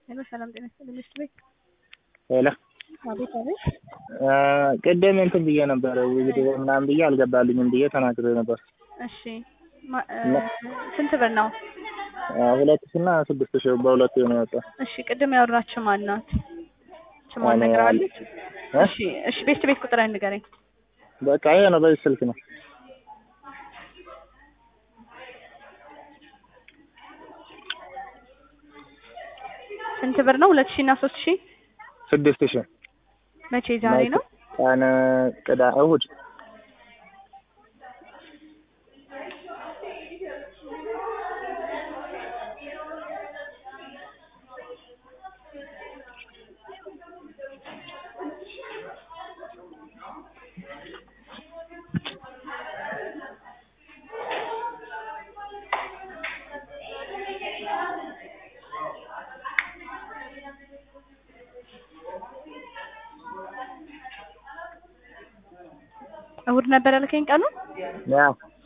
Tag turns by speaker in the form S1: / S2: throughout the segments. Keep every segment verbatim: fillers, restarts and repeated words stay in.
S1: ሄሎ ሰላም ጤና ይስጥልኝ ሚስት ቤት
S2: ሄሎ
S1: አቤት አቤት
S2: ቅድም እንትን ብዬ ነበር ቪዲዮ ምናምን ብዬ አልገባልኝም ብዬ ተናግሬ ነበር።
S1: እሺ ስንት ብር ነው?
S2: ሁለት ሺህ እና ስድስት ሺህ በሁለቱ ነው የወጣው።
S1: እሺ ቅድም ያወራችሁ ማን ናት? ስሟን ነግራለች? እሺ እሺ ቤት ቤት ቁጥር ንገረኝ።
S2: በቃ ይሄ ነው በዚህ ስልክ ነው።
S1: ስንት ብር ነው? ሁለት ሺህ እና ሶስት ሺህ
S2: ስድስት ሺህ
S1: መቼ ዛሬ ነው?
S2: ቀን ቅዳ እሑድ
S1: እሑድ ነበር ያልከኝ ቀኑ?
S2: ያ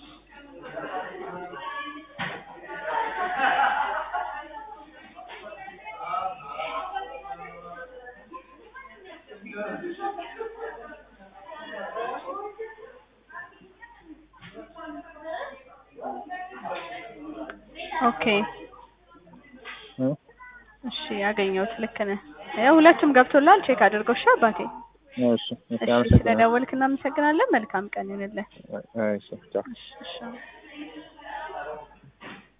S1: ኦኬ እሺ ያገኘሁት ልክ ነህ። ያው ሁለቱም ገብቶላል ቼክ አድርገው እሺ አባቴ።
S2: እሺ
S1: እሺ ስለደወልክ እናመሰግናለን። መልካም ቀን ይሁንልህ።
S2: እሺ ቻው።
S1: እሺ እሺ